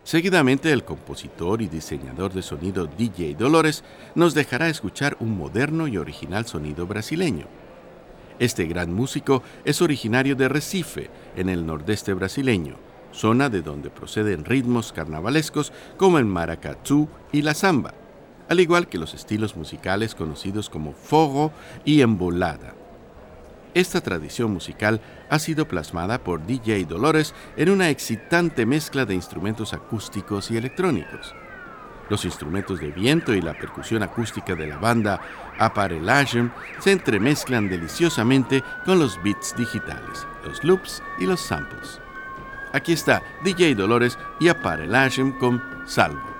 Seguidamente, el compositor y diseñador de sonido DJ Dolores nos dejará escuchar un moderno y original sonido brasileño. Este gran músico es originario de Recife, en el nordeste brasileño, zona de donde proceden ritmos carnavalescos como el maracatu y la samba, al igual que los estilos musicales conocidos como forró y embolada. Esta tradición musical ha sido plasmada por DJ Dolores en una excitante mezcla de instrumentos acústicos y electrónicos. Los instrumentos de viento y la percusión acústica de la banda Aparelhagem se entremezclan deliciosamente con los beats digitales, los loops y los samples. Aquí está DJ Dolores y Aparelhagem con Salvo.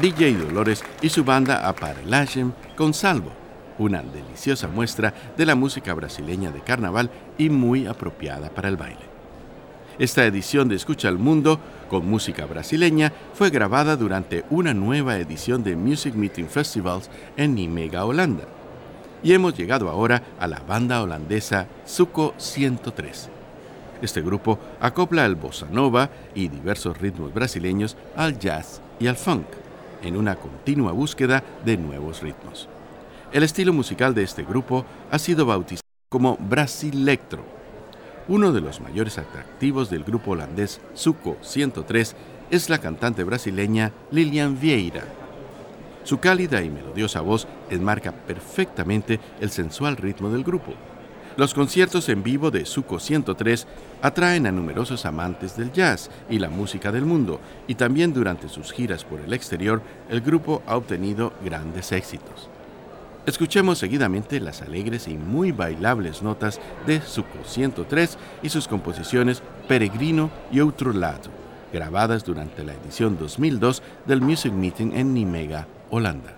DJ Dolores y su banda Aparelhagem con Salvo, una deliciosa muestra de la música brasileña de carnaval y muy apropiada para el baile. Esta edición de Escucha al Mundo, con música brasileña, fue grabada durante una nueva edición de Music Meeting Festivals en Nijmegen, Holanda. Y hemos llegado ahora a la banda holandesa Suco 103. Este grupo acopla el bossa nova y diversos ritmos brasileños al jazz y al funk, en una continua búsqueda de nuevos ritmos. El estilo musical de este grupo ha sido bautizado como Brasilectro. Uno de los mayores atractivos del grupo holandés Suco 103 es la cantante brasileña Lilian Vieira. Su cálida y melodiosa voz enmarca perfectamente el sensual ritmo del grupo. Los conciertos en vivo de Suco 103 atraen a numerosos amantes del jazz y la música del mundo, y también durante sus giras por el exterior, el grupo ha obtenido grandes éxitos. Escuchemos seguidamente las alegres y muy bailables notas de Suco 103 y sus composiciones Peregrino y Outro Lado, grabadas durante la edición 2002 del Music Meeting en Nijmegen, Holanda.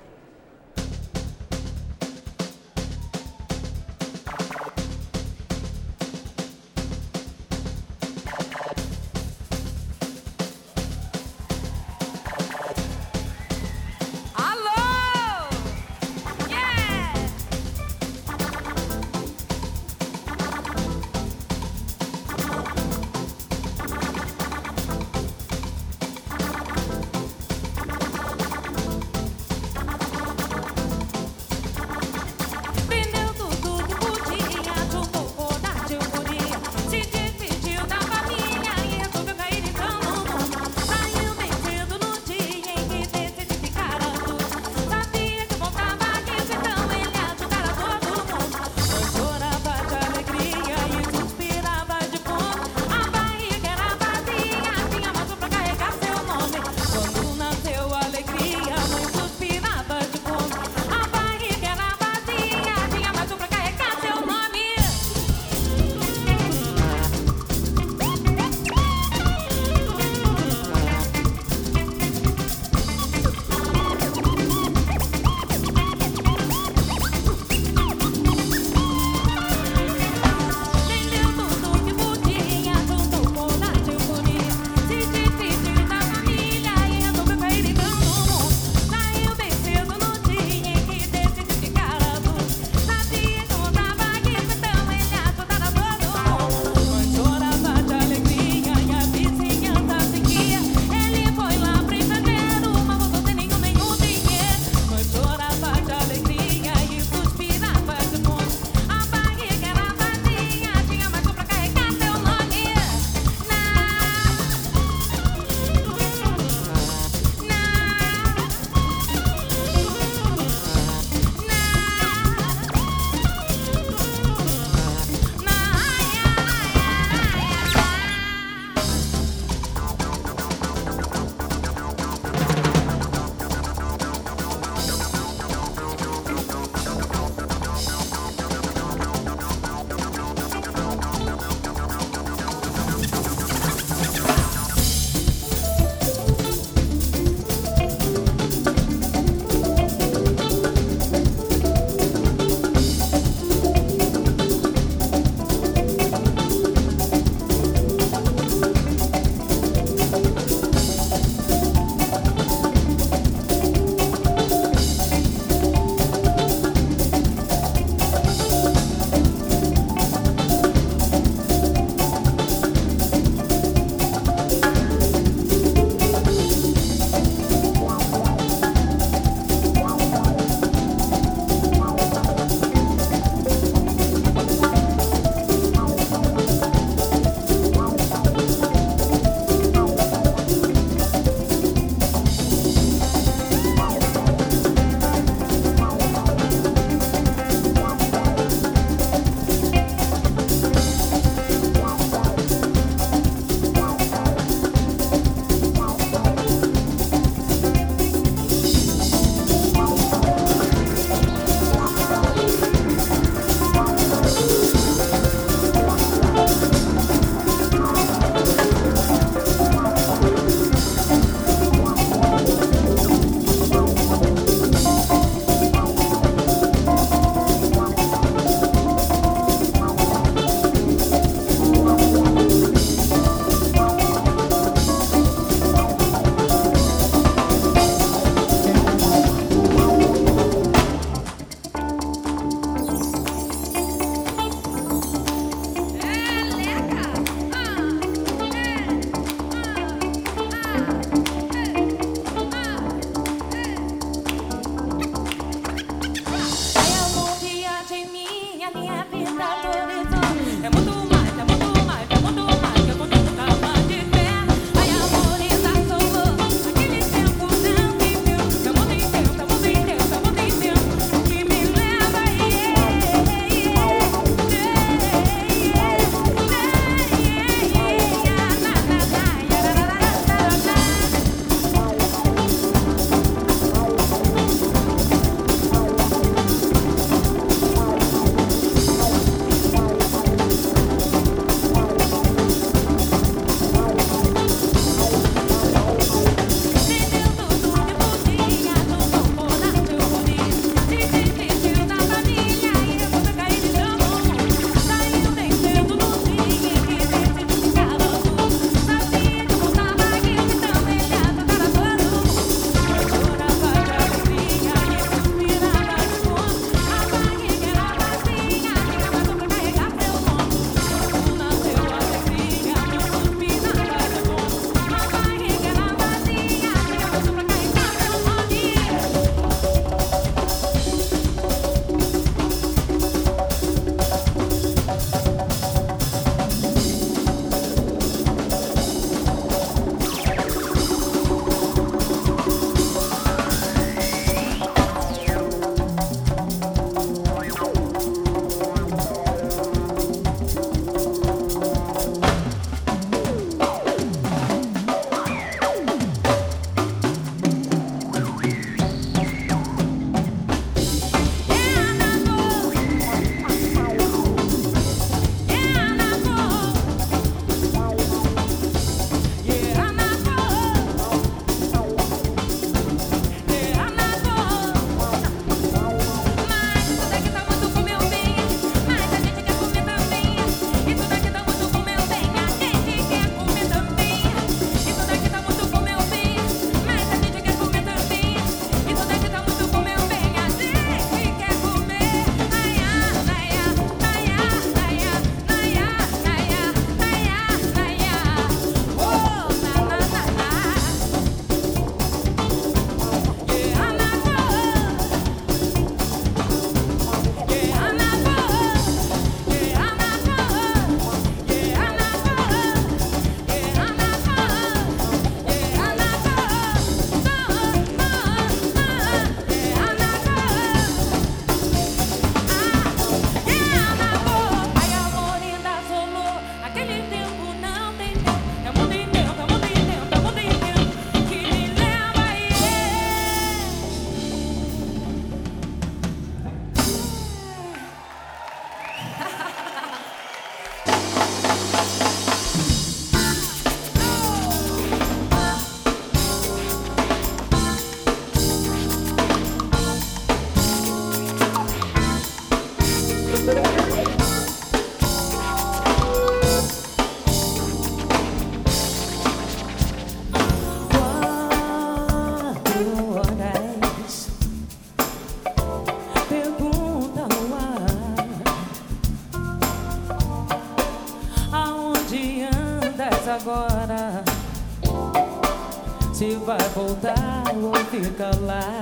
vai voltar ou fica lá.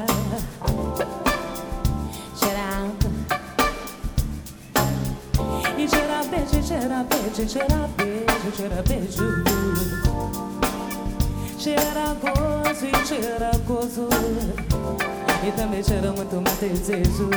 E cheira beijo, cheira beijo, cheira beijo, cheira beijo. Cheira gozo e cheira gozo. E também cheira muito mais desejo.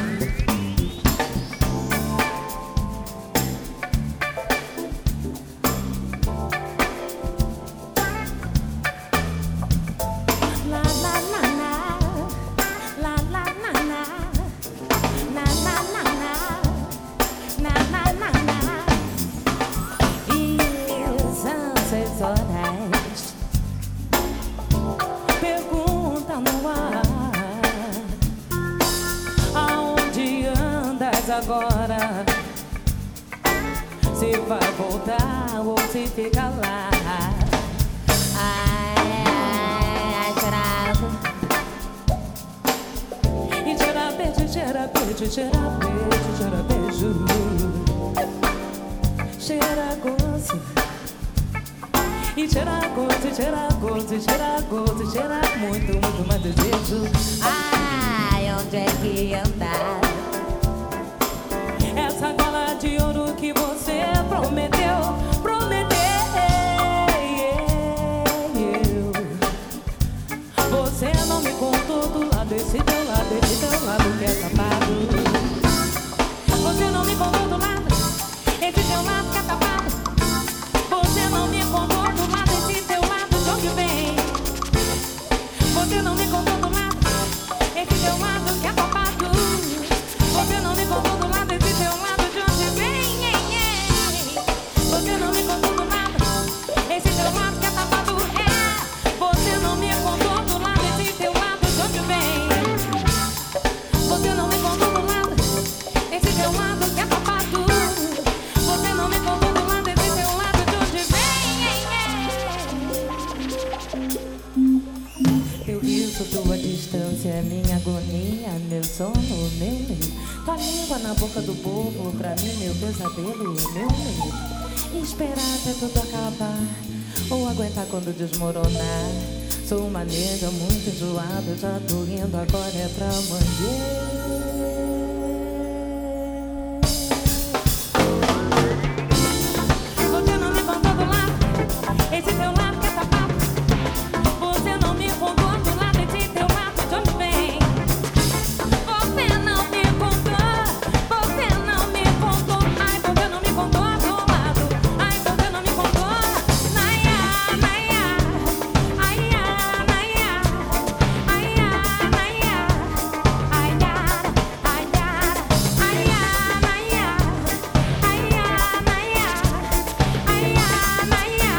Agora, se vai voltar ou se fica lá. Ai, ai, chorado. E cheira beijo, cheira beijo, cheira beijo, cheira beijo. Cheira gozo. E cheira gozo, cheira gozo, cheira gozo, cheira muito, muito mais desejo. Ai, onde é que andar? Essa gola de ouro que você prometeu, prometeu. Você não me contou do lado, esse teu lado que é tapado. Você não me contou do lado, esse teu lado que é tapado. Você não me contou do lado, esse teu lado de onde vem. Você não me contou do lado, esse teu lado que é tapado. Você não me contou do lado, esse teu lado de onde vem. Você não me contou do lado, esse teu lado que é tapado. Você não me contou do lado, esse teu lado de onde vem. Você não me contou do lado, esse teu lado que é tapado. Você não me contou do lado, esse teu lado de onde vem. Eu visto tua distância, minha agonia, meu sono, meu medo. Tua língua na boca do povo, pra mim meu pesadelo, meu medo. Esperar até tudo acabar, ou aguentar quando desmoronar. Sou uma nega muito enjoada, já tô indo, agora é pra amanhã. Você não me contou do lado, esse teu lado que é tapado. Você não me contou do lado, esse teu lado de onde vem. Você não me contou, você não me contou. Ai, você não me contou do lado. Ai, você não me contou. Naia, naia, aia, naia, aia, naia, aia, aia, aia, naia, aia, naia, aia, naia,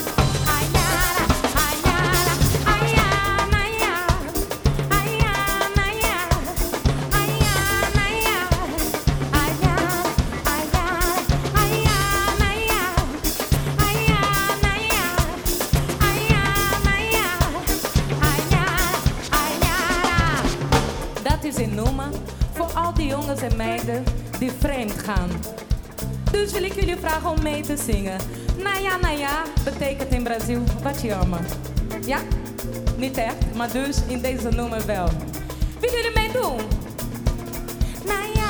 Dat is een nummer voor al die jongens en meiden die vreemd gaan. Dus wil ik jullie vragen om mee te zingen. Naya betekent in Brazil wat je ama. Ja? Niet echt, maar dus in deze nummer wel. Willen jullie meedoen? Naya.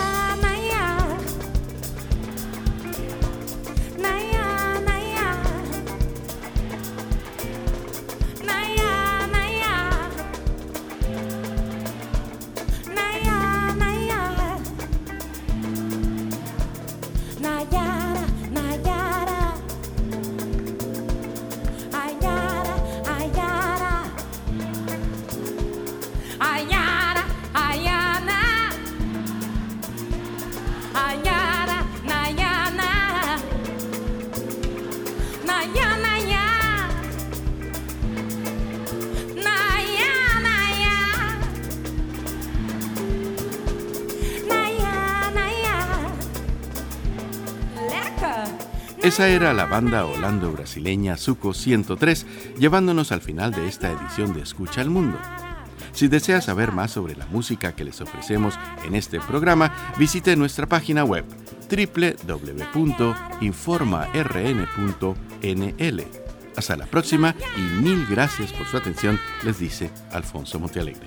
Esa era la banda holando-brasileña Suco 103, llevándonos al final de esta edición de Escucha al Mundo. Si desea saber más sobre la música que les ofrecemos en este programa, visite nuestra página web www.informarn.nl. Hasta la próxima y mil gracias por su atención, les dice Alfonso Montealegre.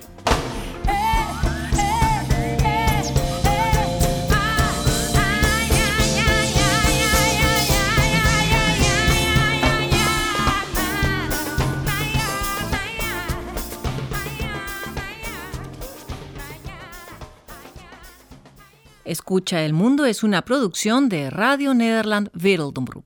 Escucha el Mundo es una producción de Radio Nederland Wereldomroep.